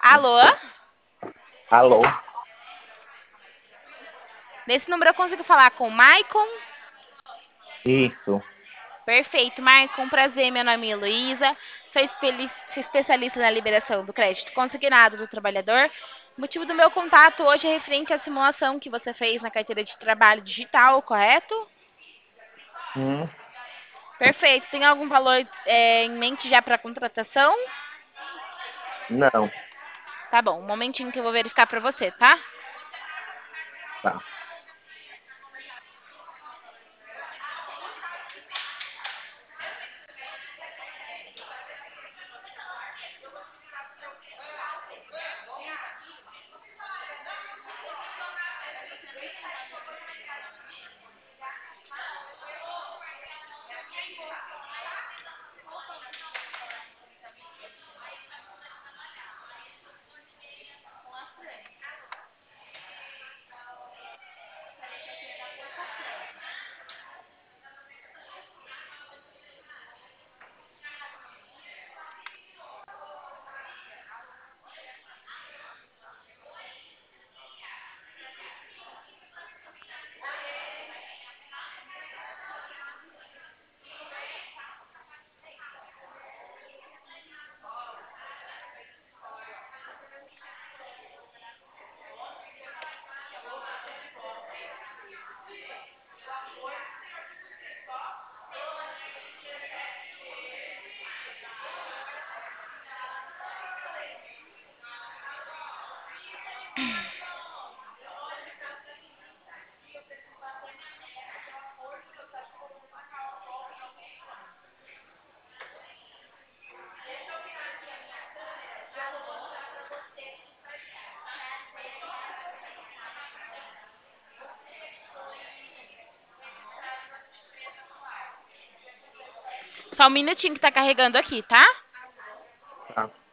Alô? Alô? Nesse número eu consigo falar com o Maicon? Isso. Perfeito, Maicon, prazer, meu nome é Heloísa, sou especialista na liberação do crédito consignado do trabalhador. O motivo do meu contato hoje é referente à simulação que você fez na carteira de trabalho digital, correto? Hum, Perfeito. Tem algum valor em mente já para a contratação? não, Tá bom, um momentinho que eu vou verificar para você, tá? tá. Só um minutinho que tá carregando aqui, tá? Tá.